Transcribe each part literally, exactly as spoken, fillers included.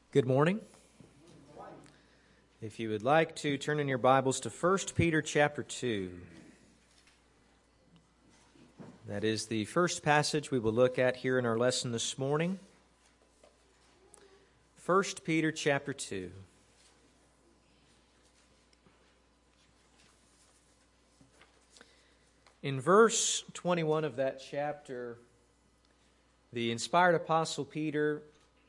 Good morning. If you would like to turn in your Bibles to First Peter chapter two. That is the first passage we will look at here in our lesson this morning. First Peter chapter two. In verse twenty-one of that chapter, the inspired apostle Peter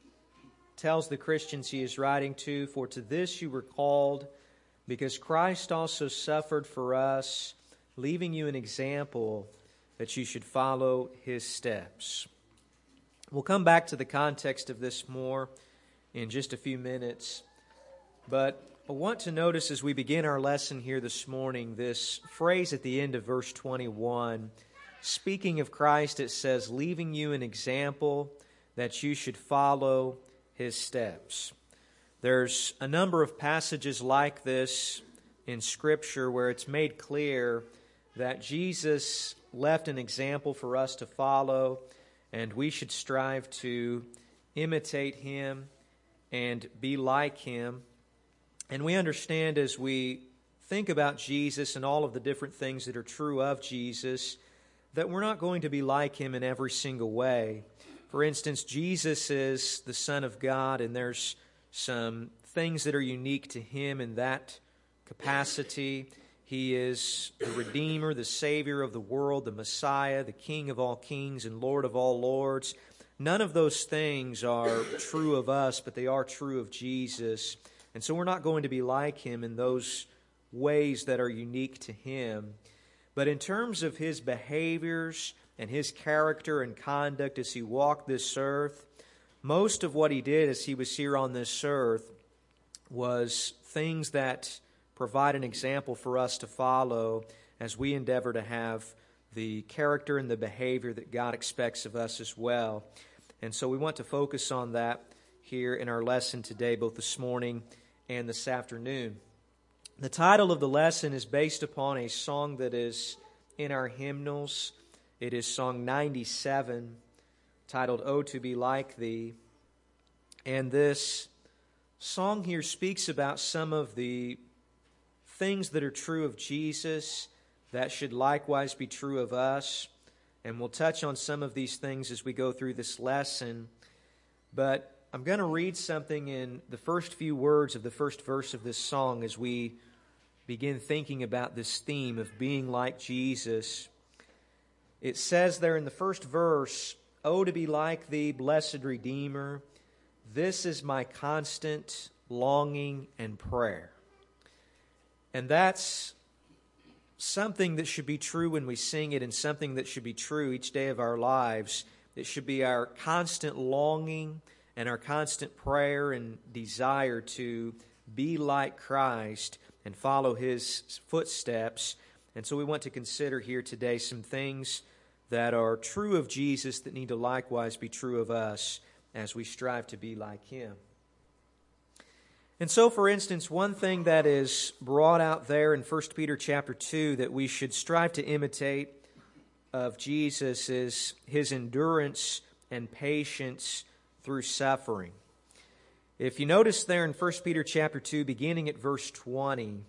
tells the Christians he is writing to, "For to this you were called, because Christ also suffered for us, leaving you an example that you should follow his steps." We'll come back to the context of this more in just a few minutes, but I want to notice as we begin our lesson here this morning, this phrase at the end of verse twenty-one. Speaking of Christ, it says, "Leaving you an example that you should follow his steps." There's a number of passages like this in Scripture where it's made clear that Jesus left an example for us to follow, and we should strive to imitate him and be like him. And we understand as we think about Jesus and all of the different things that are true of Jesus, that we're not going to be like him in every single way. For instance, Jesus is the Son of God, and there's some things that are unique to him in that capacity. He is the Redeemer, the Savior of the world, the Messiah, the King of all kings and Lord of all lords. None of those things are true of us, but they are true of Jesus. And so we're not going to be like him in those ways that are unique to him. But in terms of his behaviors and his character and conduct as he walked this earth, most of what he did as he was here on this earth was things that provide an example for us to follow as we endeavor to have the character and the behavior that God expects of us as well. And so we want to focus on that here in our lesson today, both this morning and this afternoon. The title of the lesson is based upon a song that is in our hymnals. It is Song ninety-seven, titled, "Oh, to be like Thee." And this song here speaks about some of the things that are true of Jesus that should likewise be true of us. And we'll touch on some of these things as we go through this lesson. But I'm going to read something in the first few words of the first verse of this song as we begin thinking about this theme of being like Jesus. It says there in the first verse, "Oh, to be like Thee, blessed Redeemer, this is my constant longing and prayer." And that's something that should be true when we sing it, and something that should be true each day of our lives. It should be our constant longing and our constant prayer and desire to be like Christ and follow his footsteps. And so we want to consider here today some things that are true of Jesus that need to likewise be true of us as we strive to be like him. And so, for instance, one thing that is brought out there in First Peter chapter two that we should strive to imitate of Jesus is his endurance and patience through suffering. If you notice there in First Peter chapter two, beginning at verse twenty,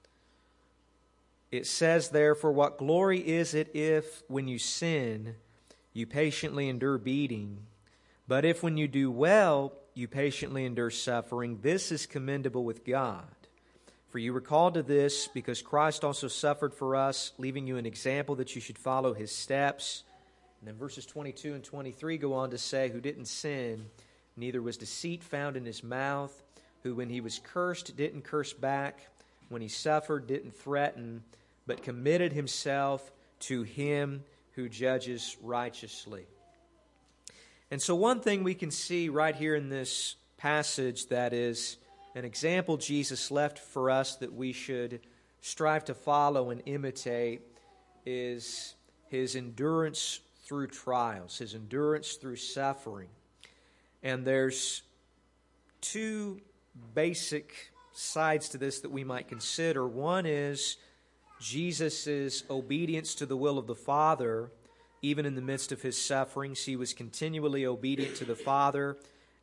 it says there, "For what glory is it if, when you sin, you patiently endure beating? But if when you do well, you patiently endure suffering, this is commendable with God. For you were called to this, because Christ also suffered for us, leaving you an example that you should follow his steps." And then verses twenty-two and twenty-three go on to say, "Who didn't sin, neither was deceit found in his mouth, who when he was cursed didn't curse back, when he suffered didn't threaten, but committed himself to him who judges righteously." And so one thing we can see right here in this passage that is an example Jesus left for us that we should strive to follow and imitate is his endurance through trials, his endurance through suffering. And there's two basic sides to this that we might consider. One is Jesus' obedience to the will of the Father. Even in the midst of his sufferings, he was continually obedient to the Father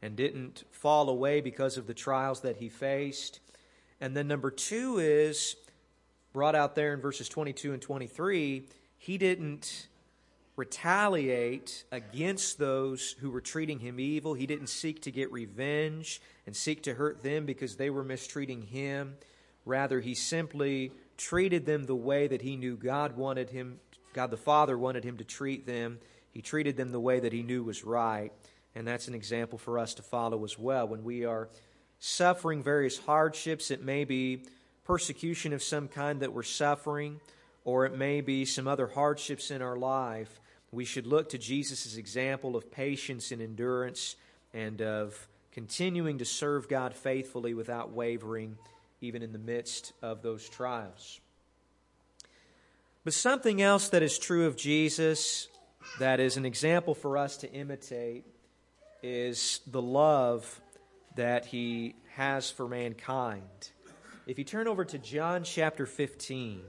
and didn't fall away because of the trials that he faced. And then number two is, brought out there in verses twenty-two and twenty-three, he didn't retaliate against those who were treating him evil. He didn't seek to get revenge and seek to hurt them because they were mistreating him. Rather, he simply treated them the way that he knew God wanted him, God the Father wanted him to treat them. He treated them the way that he knew was right. And that's an example for us to follow as well. When we are suffering various hardships, it may be persecution of some kind that we're suffering, or it may be some other hardships in our life. We should look to Jesus' example of patience and endurance and of continuing to serve God faithfully without wavering, even in the midst of those trials. But something else that is true of Jesus that is an example for us to imitate is the love that he has for mankind. If you turn over to John chapter fifteen,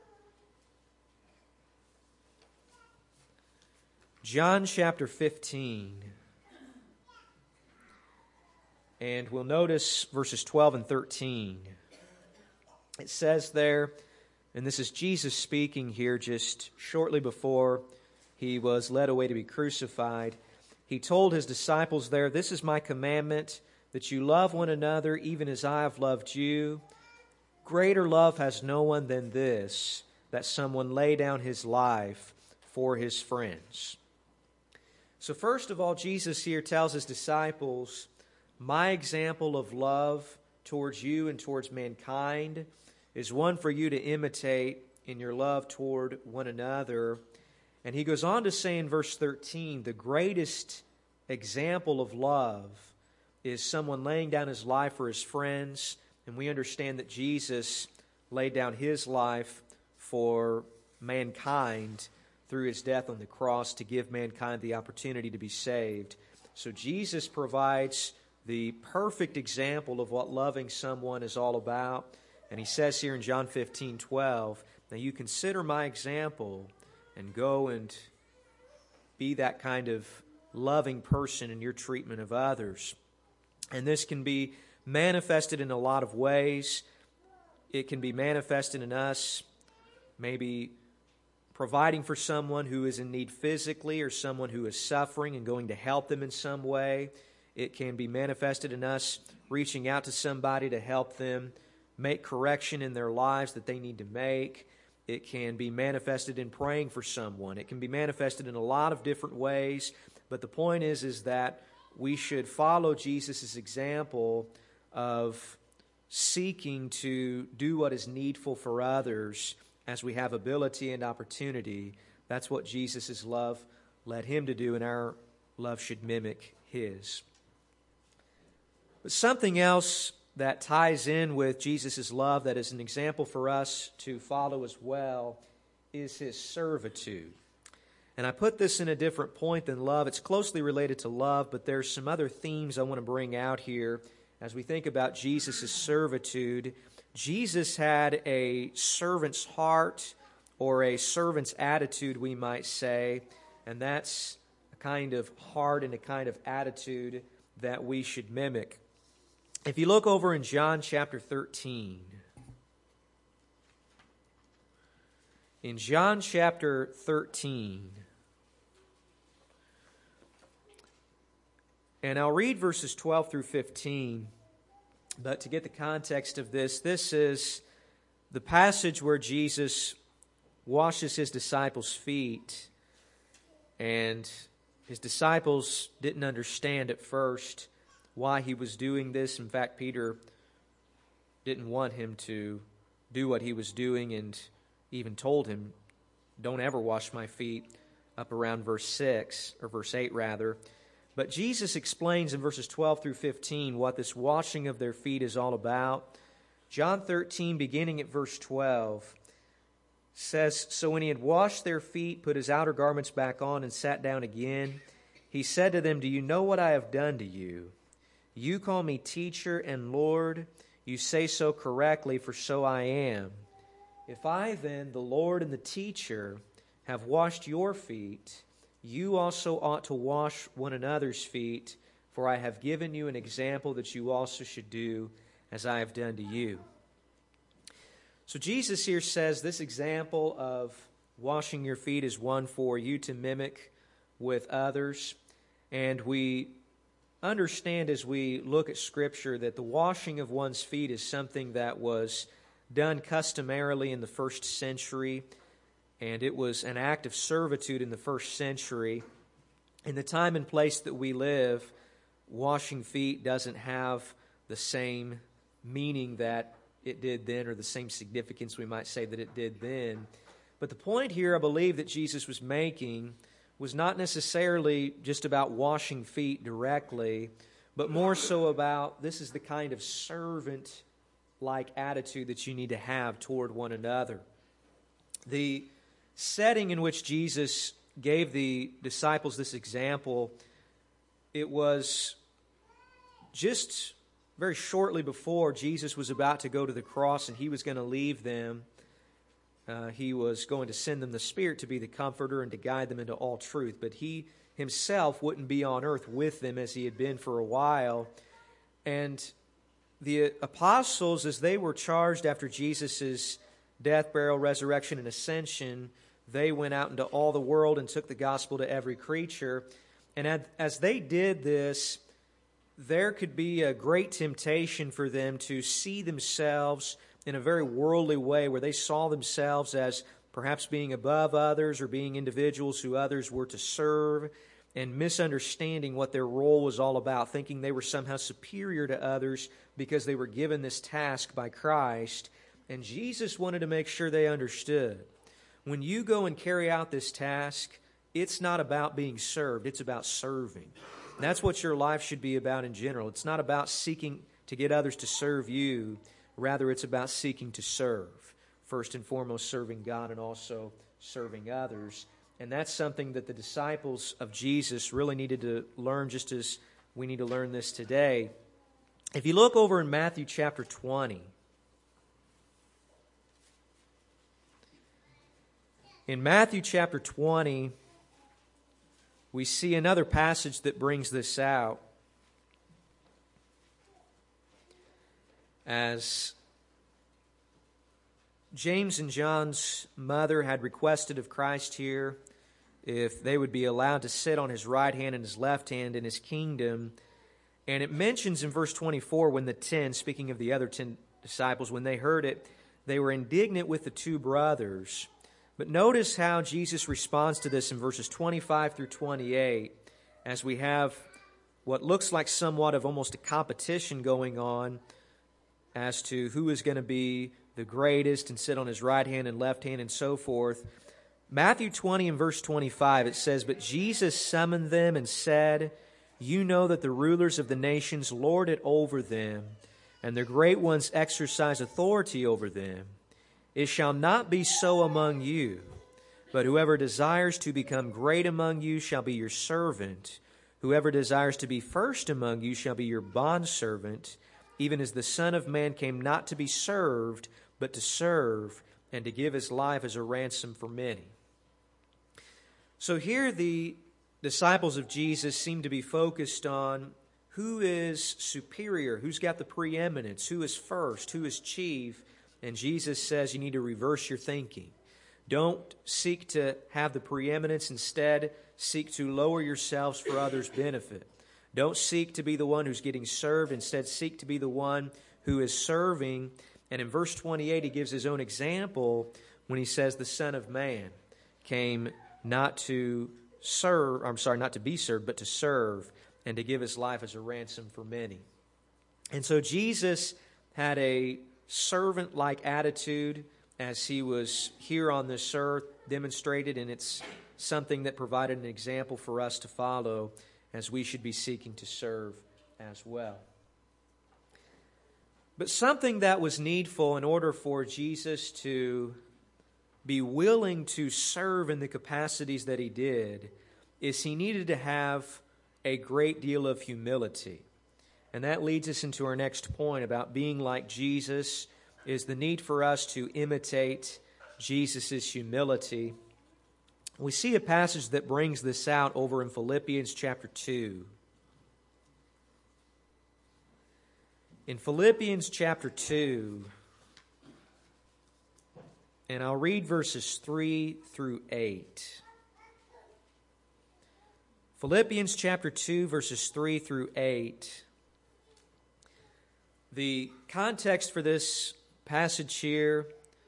John chapter fifteen, and we'll notice verses twelve and thirteen. It says there, and this is Jesus speaking here just shortly before he was led away to be crucified. He told his disciples there, "This is my commandment, that you love one another even as I have loved you. Greater love has no one than this, that someone lay down his life for his friends." So first of all, Jesus here tells his disciples, my example of love towards you and towards mankind is one for you to imitate in your love toward one another. And he goes on to say in verse thirteen, the greatest example of love is someone laying down his life for his friends. And we understand that Jesus laid down his life for mankind through his death on the cross to give mankind the opportunity to be saved. So Jesus provides the perfect example of what loving someone is all about. And he says here in John fifteen twelve, now you consider my example and go and be that kind of loving person in your treatment of others. And this can be manifested in a lot of ways. It can be manifested in us maybe providing for someone who is in need physically or someone who is suffering and going to help them in some way. It can be manifested in us reaching out to somebody to help them make correction in their lives that they need to make. It can be manifested in praying for someone. It can be manifested in a lot of different ways. But the point is, is that we should follow Jesus' example of seeking to do what is needful for others as we have ability and opportunity. That's what Jesus' love led him to do, and our love should mimic his. But something else that ties in with Jesus' love that is an example for us to follow as well is his servitude. And I put this in a different point than love. It's closely related to love, but there's some other themes I want to bring out here as we think about Jesus' servitude. Jesus had a servant's heart, or a servant's attitude, we might say, and that's a kind of heart and a kind of attitude that we should mimic. If you look over in John chapter thirteen, in John chapter thirteen, and I'll read verses twelve through fifteen, but to get the context of this, this is the passage where Jesus washes his disciples' feet, and his disciples didn't understand at first why he was doing this. In fact, Peter didn't want him to do what he was doing and even told him, don't ever wash my feet, up around verse six, or verse eight rather. But Jesus explains in verses twelve through fifteen what this washing of their feet is all about. John thirteen, beginning at verse twelve, says, "So when he had washed their feet, put his outer garments back on, and sat down again, he said to them, 'Do you know what I have done to you? You call me teacher and Lord. You say so correctly, for so I am. If I then, the Lord and the teacher, have washed your feet, you also ought to wash one another's feet. For for I have given you an example that you also should do as I have done to you. So Jesus here says this example of washing your feet is one for you to mimic with others. And we understand as we look at Scripture that the washing of one's feet is something that was done customarily in the first century, and it was an act of servitude in the first century. In the time and place that we live, washing feet doesn't have the same meaning that it did then, or the same significance we might say that it did then. But the point here, I believe, that Jesus was making was not necessarily just about washing feet directly, but more so about this is the kind of servant-like attitude that you need to have toward one another. The setting in which Jesus gave the disciples this example, it was just very shortly before Jesus was about to go to the cross and he was going to leave them. Uh, he was going to send them the Spirit to be the comforter and to guide them into all truth. But he himself wouldn't be on earth with them as he had been for a while. And the apostles, as they were charged after Jesus' death, burial, resurrection, and ascension, they went out into all the world and took the gospel to every creature. And as they did this, there could be a great temptation for them to see themselves in a very worldly way, where they saw themselves as perhaps being above others or being individuals who others were to serve, and misunderstanding what their role was all about, thinking they were somehow superior to others because they were given this task by Christ. And Jesus wanted to make sure they understood. When you go and carry out this task, it's not about being served, it's about serving. And that's what your life should be about in general. It's not about seeking to get others to serve you. Rather, it's about seeking to serve. First and foremost, serving God and also serving others. And that's something that the disciples of Jesus really needed to learn, just as we need to learn this today. If you look over in Matthew chapter twenty, in Matthew chapter twenty, we see another passage that brings this out. As James and John's mother had requested of Christ here if they would be allowed to sit on his right hand and his left hand in his kingdom. And it mentions in verse twenty-four, when the ten, speaking of the other ten disciples, when they heard it, they were indignant with the two brothers. But notice how Jesus responds to this in verses twenty-five through twenty-eight, as we have what looks like somewhat of almost a competition going on as to who is going to be the greatest and sit on his right hand and left hand and so forth. Matthew twenty and verse twenty-five, it says, "But Jesus summoned them and said, 'You know that the rulers of the nations lord it over them, and the great ones exercise authority over them. It shall not be so among you, but whoever desires to become great among you shall be your servant. Whoever desires to be first among you shall be your bondservant, even as the Son of Man came not to be served, but to serve, and to give his life as a ransom for many.'" So here the disciples of Jesus seem to be focused on who is superior, who's got the preeminence, who is first, who is chief. And Jesus says you need to reverse your thinking. Don't seek to have the preeminence. Instead, seek to lower yourselves for others' benefit. Don't seek to be the one who's getting served. Instead, seek to be the one who is serving. And in verse twenty-eight, he gives his own example when he says the Son of Man came not to serve, I'm sorry, not to be served, but to serve, and to give his life as a ransom for many. And so Jesus had a servant-like attitude as he was here on this earth, demonstrated, and it's something that provided an example for us to follow as we should be seeking to serve as well. But something that was needful in order for Jesus to be willing to serve in the capacities that he did is he needed to have a great deal of humility. And that leads us into our next point about being like Jesus, is the need for us to imitate Jesus' humility. We see a passage that brings this out over in Philippians chapter two. in Philippians chapter two, and I'll read verses three through eight. Philippians chapter two, verses three through eight. The context for this passage here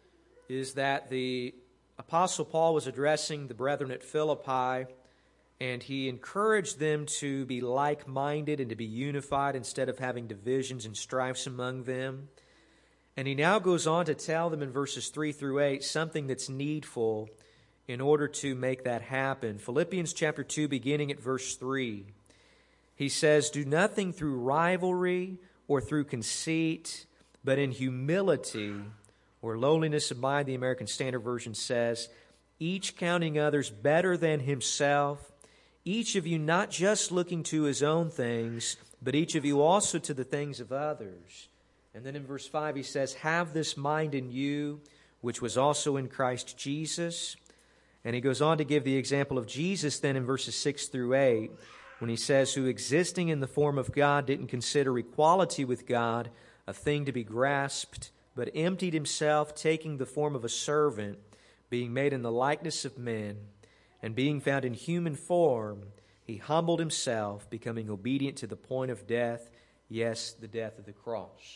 is that the Apostle Paul was addressing the brethren at Philippi, and he encouraged them to be like-minded and to be unified instead of having divisions and strifes among them. And he now goes on to tell them in verses three through eight something that's needful in order to make that happen. Philippians chapter two, beginning at verse three, he says, "Do nothing through rivalry or through conceit, but in humility or lowliness of mind," the American Standard Version says, "each counting others better than himself, each of you not just looking to his own things, but each of you also to the things of others." And then in verse five he says, "Have this mind in you, which was also in Christ Jesus." And he goes on to give the example of Jesus then in verses six through eight, when he says, "Who existing in the form of God didn't consider equality with God a thing to be grasped, but emptied himself, taking the form of a servant, being made in the likeness of men, and being found in human form, he humbled himself, becoming obedient to the point of death, yes, the death of the cross."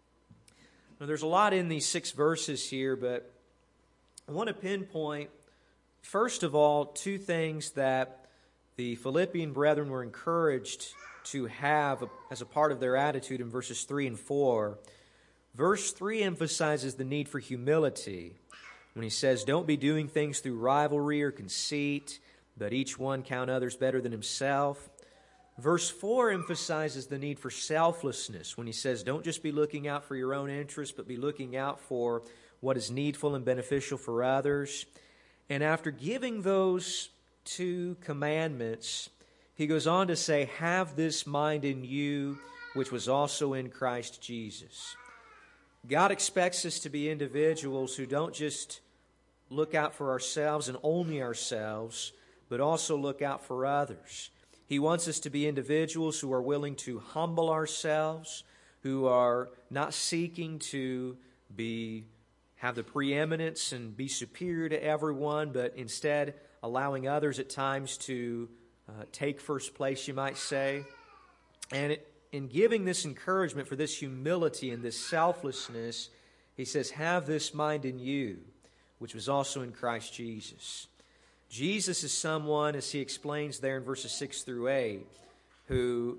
Now, there's a lot in these six verses here, but I want to pinpoint, first of all, two things that the Philippian brethren were encouraged to have as a part of their attitude in verses three and four. Verse three emphasizes the need for humility when he says, "Don't be doing things through rivalry or conceit, but each one count others better than himself." Verse four emphasizes the need for selflessness when he says, "Don't just be looking out for your own interests, but be looking out for what is needful and beneficial for others." And after giving those two commandments, he goes on to say, "Have this mind in you, which was also in Christ Jesus." God expects us to be individuals who don't just look out for ourselves and only ourselves, but also look out for others. He wants us to be individuals who are willing to humble ourselves, who are not seeking to be have the preeminence and be superior to everyone, but instead allowing others at times to uh, take first place, you might say. And it, in giving this encouragement for this humility and this selflessness, he says, "Have this mind in you, which was also in Christ Jesus." Jesus is someone, as he explains there in verses six through eight, who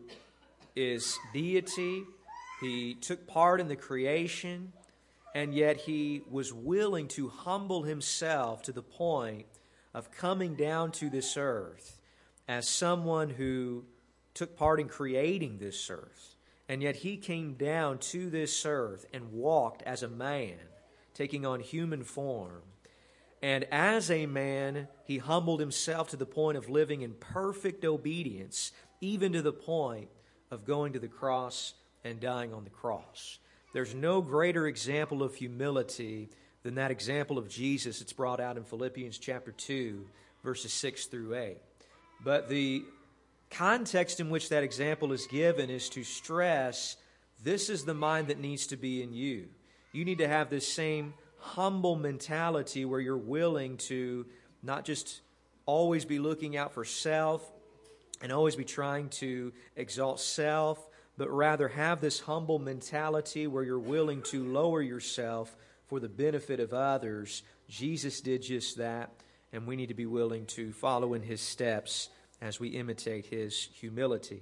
is deity. He took part in the creation, and yet he was willing to humble himself to the point of coming down to this earth as someone who took part in creating this earth. And yet he came down to this earth and walked as a man, taking on human form. And as a man, he humbled himself to the point of living in perfect obedience, even to the point of going to the cross and dying on the cross. There's no greater example of humility than that example of Jesus that's brought out in Philippians chapter two, verses six through eight. But the context in which that example is given is to stress, this is the mind that needs to be in you. You need to have this same humble mentality where you're willing to not just always be looking out for self and always be trying to exalt self, but rather have this humble mentality where you're willing to lower yourself for the benefit of others. Jesus did just that, and we need to be willing to follow in his steps as we imitate his humility.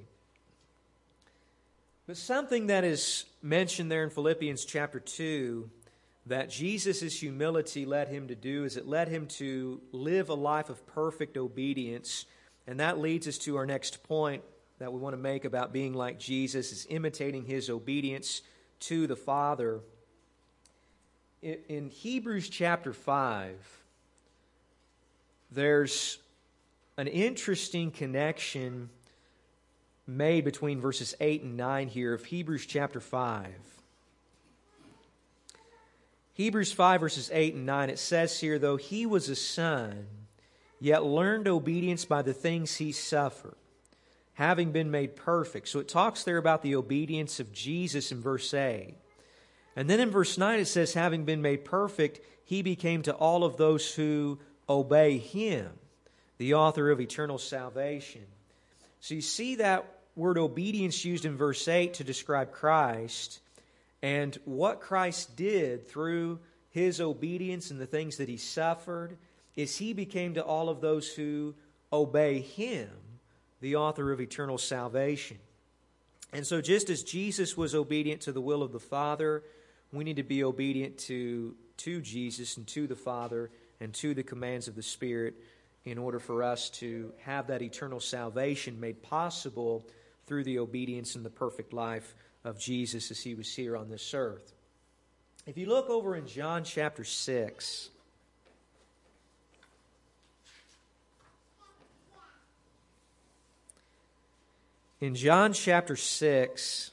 But something that is mentioned there in Philippians chapter two that Jesus' humility led him to do is it led him to live a life of perfect obedience. And that leads us to our next point that we want to make about being like Jesus, is imitating his obedience to the Father. In Hebrews chapter five, there's an interesting connection made between verses eight and nine here of Hebrews chapter five. Hebrews five, verses eight and nine, it says here, "Though he was a son, yet learned obedience by the things he suffered. having been made perfect. So it talks there about the obedience of Jesus in verse eight. And then in verse nine it says, having been made perfect, he became to all of those who obey him, the author of eternal salvation. So you see that word obedience used in verse eight to describe Christ, and what Christ did through his obedience and the things that he suffered is he became to all of those who obey him, the author of eternal salvation. And so just as Jesus was obedient to the will of the Father, we need to be obedient to, to Jesus and to the Father and to the commands of the Spirit in order for us to have that eternal salvation made possible through the obedience and the perfect life of Jesus as he was here on this earth. If you look over in John chapter six, in John chapter six,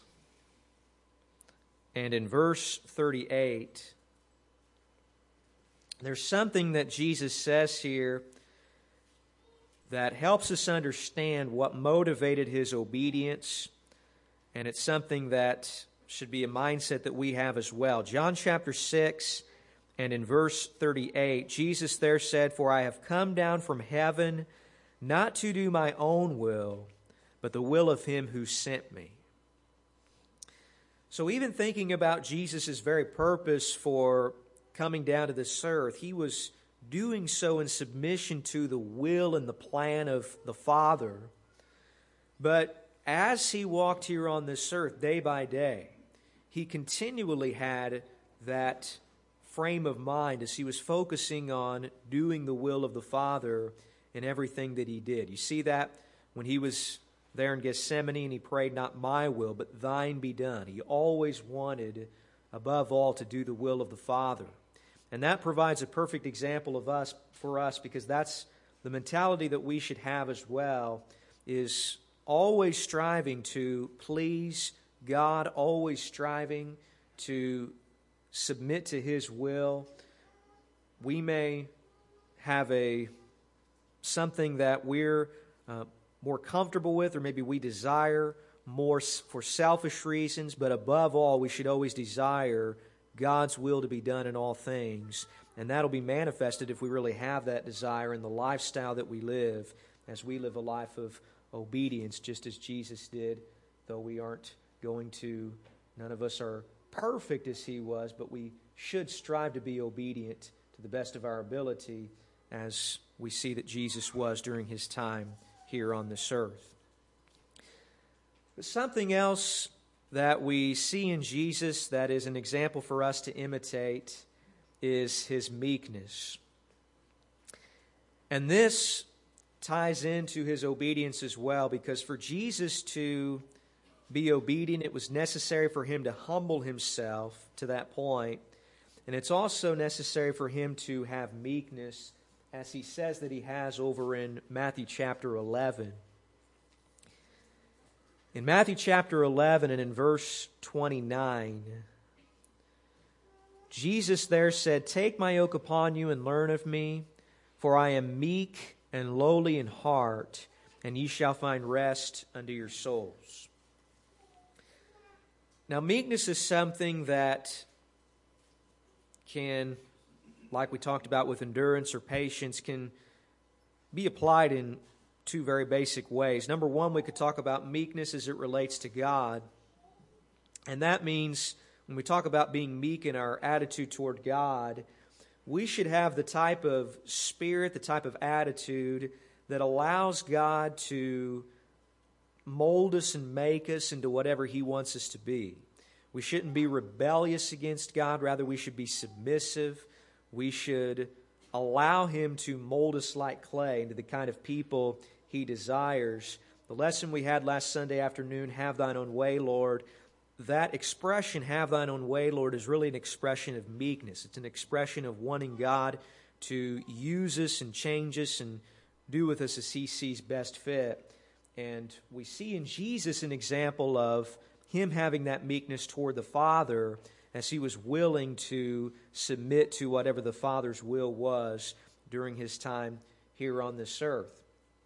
and in verse thirty-eight, there's something that Jesus says here that helps us understand what motivated his obedience, and it's something that should be a mindset that we have as well. John chapter six, and in verse thirty-eight, Jesus there said, "For I have come down from heaven not to do my own will, but the will of him who sent me." So even thinking about Jesus' very purpose for coming down to this earth, he was doing so in submission to the will and the plan of the Father. But as he walked here on this earth day by day, he continually had that frame of mind as he was focusing on doing the will of the Father in everything that he did. You see that when he was there in Gethsemane and he prayed, "Not my will, but thine be done." He always wanted, above all, to do the will of the Father. And that provides a perfect example of us for us, because that's the mentality that we should have as well, is always striving to please God, always striving to submit to his will. We may have a something that we're uh, more comfortable with, or maybe we desire more for selfish reasons, but above all, we should always desire God's will to be done in all things. And that'll be manifested if we really have that desire in the lifestyle that we live, as we live a life of obedience, just as Jesus did, though we aren't going to, none of us are perfect as he was, but we should strive to be obedient to the best of our ability, as we see that Jesus was during his time here on this earth. But something else that we see in Jesus that is an example for us to imitate is his meekness. And this ties into his obedience as well, because for Jesus to be obedient, it was necessary for him to humble himself to that point. And it's also necessary for him to have meekness, as he says that he has over in Matthew chapter eleven. In Matthew chapter eleven and in verse twenty-nine, Jesus there said, "Take my yoke upon you and learn of me, for I am meek and lowly in heart, and ye shall find rest unto your souls." Now, meekness is something that can, like we talked about with endurance or patience, can be applied in two very basic ways. Number one, we could talk about meekness as it relates to God. And that means when we talk about being meek in our attitude toward God, we should have the type of spirit, the type of attitude that allows God to mold us and make us into whatever he wants us to be. We shouldn't be rebellious against God. Rather, we should be submissive. We should allow him to mold us like clay into the kind of people he desires. The lesson we had last Sunday afternoon, "Have thine own way, Lord," that expression, "have thine own way, Lord," is really an expression of meekness. It's an expression of wanting God to use us and change us and do with us as he sees best fit. And we see in Jesus an example of him having that meekness toward the Father, as he was willing to submit to whatever the Father's will was during his time here on this earth.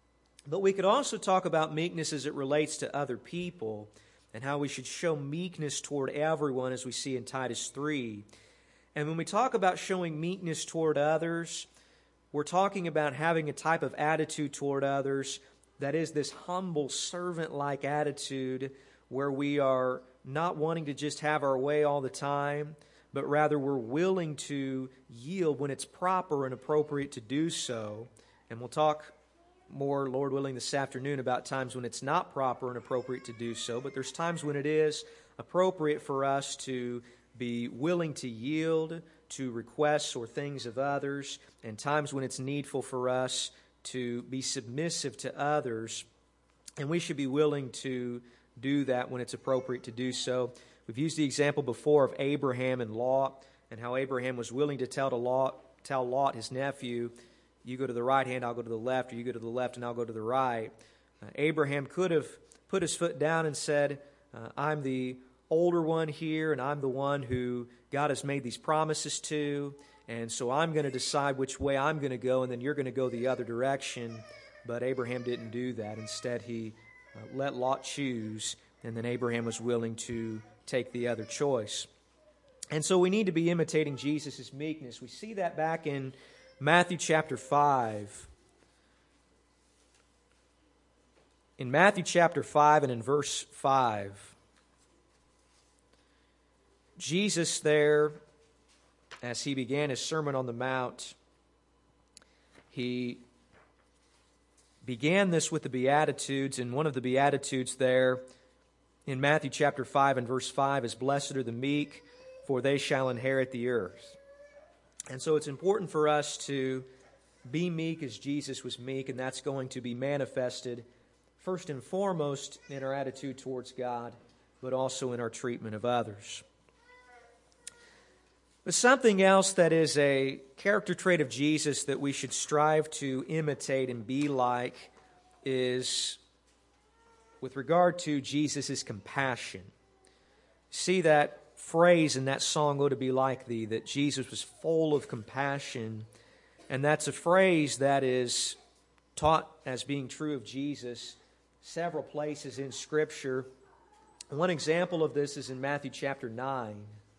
But we could also talk about meekness as it relates to other people and how we should show meekness toward everyone, as we see in Titus three. And when we talk about showing meekness toward others, we're talking about having a type of attitude toward others that is this humble, servant-like attitude where we are not wanting to just have our way all the time, but rather we're willing to yield when it's proper and appropriate to do so. And we'll talk more, Lord willing, this afternoon about times when it's not proper and appropriate to do so, but there's times when it is appropriate for us to be willing to yield to requests or things of others, and times when it's needful for us to be submissive to others, and we should be willing to do that when it's appropriate to do so. We've used the example before of Abraham and Lot, and how Abraham was willing to tell to Lot, tell Lot, his nephew, you go to the right hand, I'll go to the left, or you go to the left and I'll go to the right. Uh, Abraham could have put his foot down and said, uh, I'm the older one here, and I'm the one who God has made these promises to, and so I'm going to decide which way I'm going to go, and then you're going to go the other direction. But Abraham didn't do that. Instead, he uh, let Lot choose, and then Abraham was willing to take the other choice. And so we need to be imitating Jesus' meekness. We see that back in Matthew chapter five. In Matthew chapter five and in verse five, Jesus there, as he began his Sermon on the Mount, he began this with the Beatitudes, and one of the Beatitudes there in Matthew chapter five and verse five is, blessed are the meek, for they shall inherit the earth. And so it's important for us to be meek as Jesus was meek, and that's going to be manifested first and foremost in our attitude towards God, but also in our treatment of others. But something else that is a character trait of Jesus that we should strive to imitate and be like is with regard to Jesus' compassion. See that phrase in that song, Oh, to Be Like Thee, that Jesus was full of compassion. And that's a phrase that is taught as being true of Jesus several places in Scripture. One example of this is in Matthew chapter nine.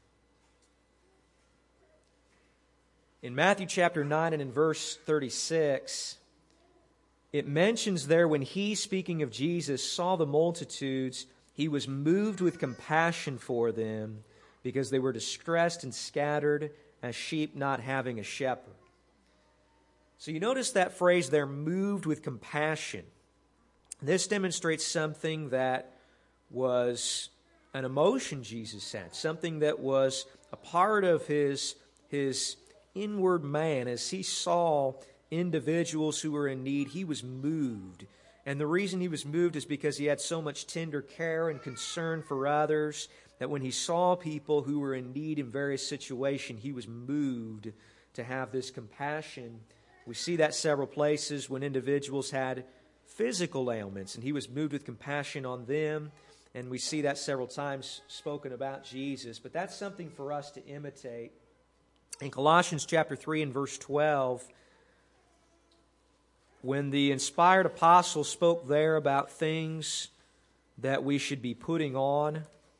In Matthew chapter nine and in verse thirty-six, it mentions there when he, speaking of Jesus, saw the multitudes, he was moved with compassion for them because they were distressed and scattered as sheep not having a shepherd. So you notice that phrase there, moved with compassion. This demonstrates something that was an emotion Jesus had, something that was a part of his, his inward man. As he saw individuals who were in need, he was moved. And the reason he was moved is because he had so much tender care and concern for others that when he saw people who were in need in various situations, he was moved to have this compassion. We see that several places when individuals had physical ailments, and he was moved with compassion on them. And we see that several times spoken about Jesus. But that's something for us to imitate. In Colossians chapter three and verse twelve, when the inspired apostle spoke there about things that we should be putting on,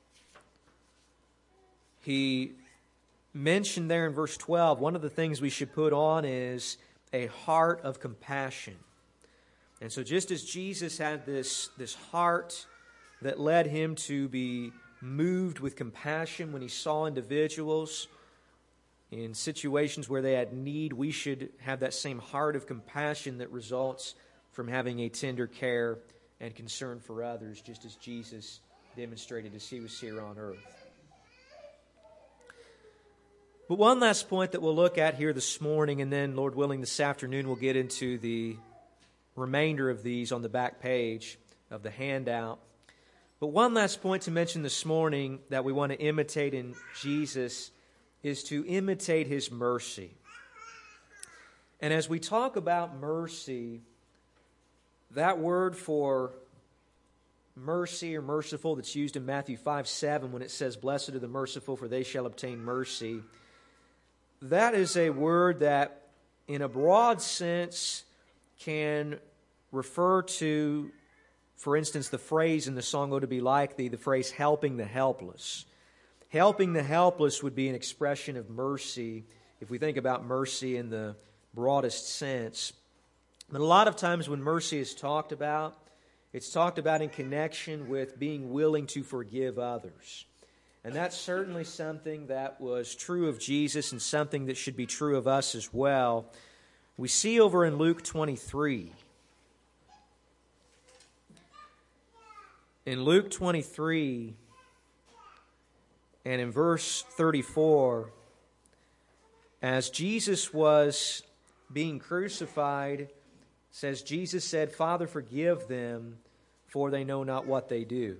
he mentioned there in verse twelve, one of the things we should put on is a heart of compassion. And so just as Jesus had this, this heart that led him to be moved with compassion when he saw individuals in situations where they had need, we should have that same heart of compassion that results from having a tender care and concern for others, just as Jesus demonstrated as he was here on earth. But one last point that we'll look at here this morning, and then, Lord willing, this afternoon we'll get into the remainder of these on the back page of the handout. But one last point to mention this morning that we want to imitate in Jesus is to imitate his mercy. And as we talk about mercy, that word for mercy or merciful that's used in Matthew five seven when it says, blessed are the merciful, for they shall obtain mercy, that is a word that in a broad sense can refer to, for instance, the phrase in the song, "Oh, to be like thee," the phrase helping the helpless. Helping the helpless would be an expression of mercy, if we think about mercy in the broadest sense. But a lot of times when mercy is talked about, it's talked about in connection with being willing to forgive others. And that's certainly something that was true of Jesus and something that should be true of us as well. We see over in Luke twenty-three. In Luke twenty-three and in verse thirty-four, as Jesus was being crucified, says, Jesus said, "Father, forgive them, for they know not what they do."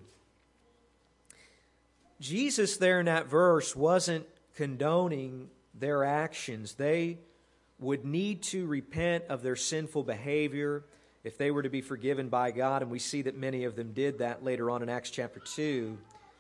Jesus there in that verse wasn't condoning their actions. They would need to repent of their sinful behavior if they were to be forgiven by God, and we see that many of them did that later on in Acts chapter two.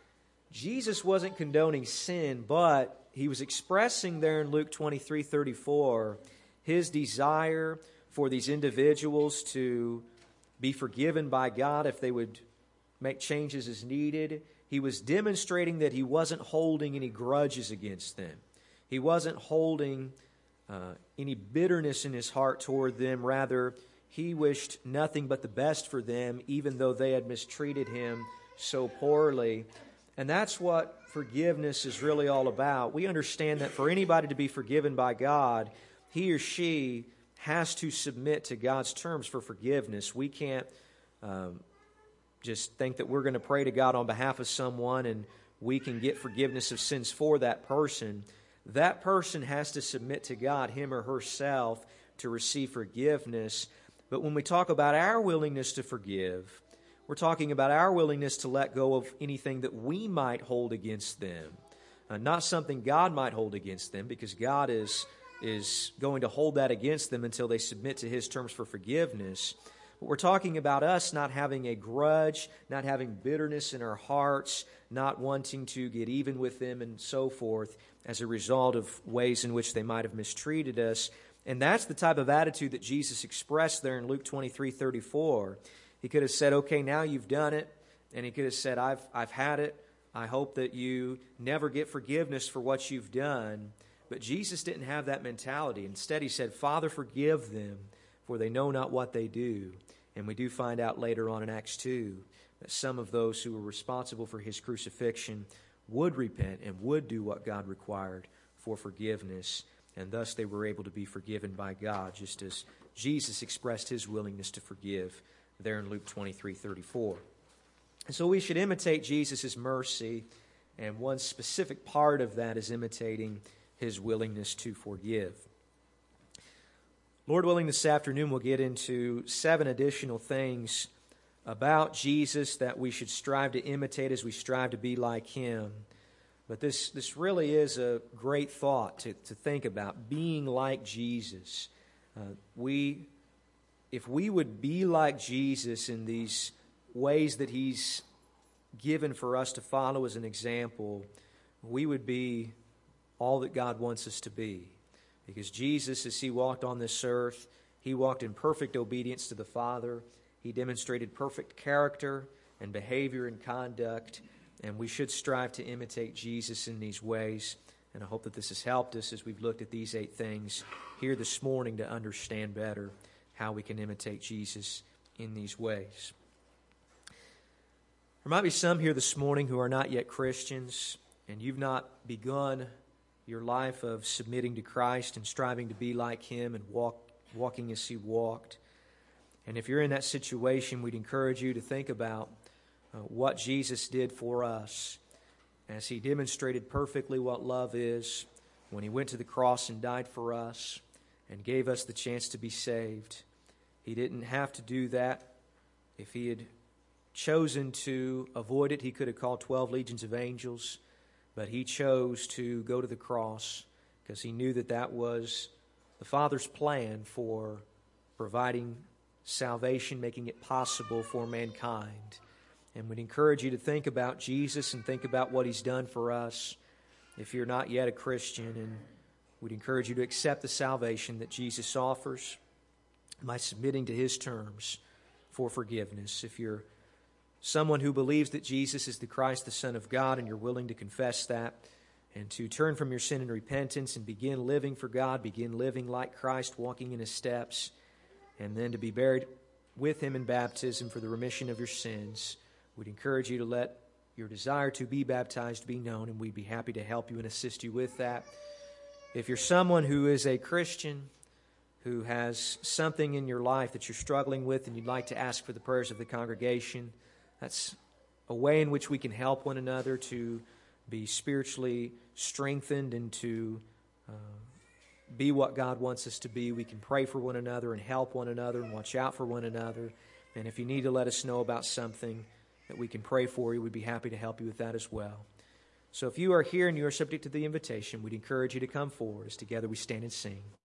Jesus wasn't condoning sin, but he was expressing there in Luke twenty-three thirty-four his desire for these individuals to be forgiven by God if they would make changes as needed. He was demonstrating that he wasn't holding any grudges against them. He wasn't holding uh, any bitterness in his heart toward them. Rather, he wished nothing but the best for them, even though they had mistreated him so poorly. And that's what forgiveness is really all about. We understand that for anybody to be forgiven by God, he or she has to submit to God's terms for forgiveness. We can't um, just think that we're going to pray to God on behalf of someone and we can get forgiveness of sins for that person. That person has to submit to God, him or herself, to receive forgiveness. But when we talk about our willingness to forgive, we're talking about our willingness to let go of anything that we might hold against them. Uh, not something God might hold against them, because God is, is going to hold that against them until they submit to his terms for forgiveness. But we're talking about us not having a grudge, not having bitterness in our hearts, not wanting to get even with them and so forth as a result of ways in which they might have mistreated us. And that's the type of attitude that Jesus expressed there in Luke twenty-three thirty-four. He could have said, "Okay, now you've done it." And he could have said, I've, I've had it. I hope that you never get forgiveness for what you've done. But Jesus didn't have that mentality. Instead, he said, "Father, forgive them, for they know not what they do." And we do find out later on in Acts two that some of those who were responsible for his crucifixion would repent and would do what God required for forgiveness. And thus they were able to be forgiven by God, just as Jesus expressed his willingness to forgive there in Luke twenty-three thirty-four. And so we should imitate Jesus' mercy, and one specific part of that is imitating his willingness to forgive. Lord willing, this afternoon we'll get into seven additional things about Jesus that we should strive to imitate as we strive to be like him. But this, this really is a great thought to, to think about, being like Jesus. Uh, we, if we would be like Jesus in these ways that he's given for us to follow as an example, we would be all that God wants us to be. Because Jesus, as he walked on this earth, he walked in perfect obedience to the Father. He demonstrated perfect character and behavior and conduct. And we should strive to imitate Jesus in these ways. And I hope that this has helped us as we've looked at these eight things here this morning to understand better how we can imitate Jesus in these ways. There might be some here this morning who are not yet Christians, and you've not begun your life of submitting to Christ and striving to be like him and walk, walking as he walked. And if you're in that situation, we'd encourage you to think about uh, what Jesus did for us as he demonstrated perfectly what love is when he went to the cross and died for us and gave us the chance to be saved. He didn't have to do that. If he had chosen to avoid it, he could have called twelve legions of angels. But he chose to go to the cross because he knew that that was the Father's plan for providing salvation, making it possible for mankind. And we'd encourage you to think about Jesus and think about what he's done for us if you're not yet a Christian. And we'd encourage you to accept the salvation that Jesus offers by submitting to his terms for forgiveness. If you're someone who believes that Jesus is the Christ, the Son of God, and you're willing to confess that and to turn from your sin in repentance and begin living for God, begin living like Christ, walking in His steps, and then to be buried with Him in baptism for the remission of your sins, we'd encourage you to let your desire to be baptized be known, and we'd be happy to help you and assist you with that. If you're someone who is a Christian, who has something in your life that you're struggling with and you'd like to ask for the prayers of the congregation, that's a way in which we can help one another to be spiritually strengthened and to uh, be what God wants us to be. We can pray for one another and help one another and watch out for one another. And if you need to let us know about something that we can pray for you, we'd be happy to help you with that as well. So if you are here and you are subject to the invitation, we'd encourage you to come forward as together we stand and sing.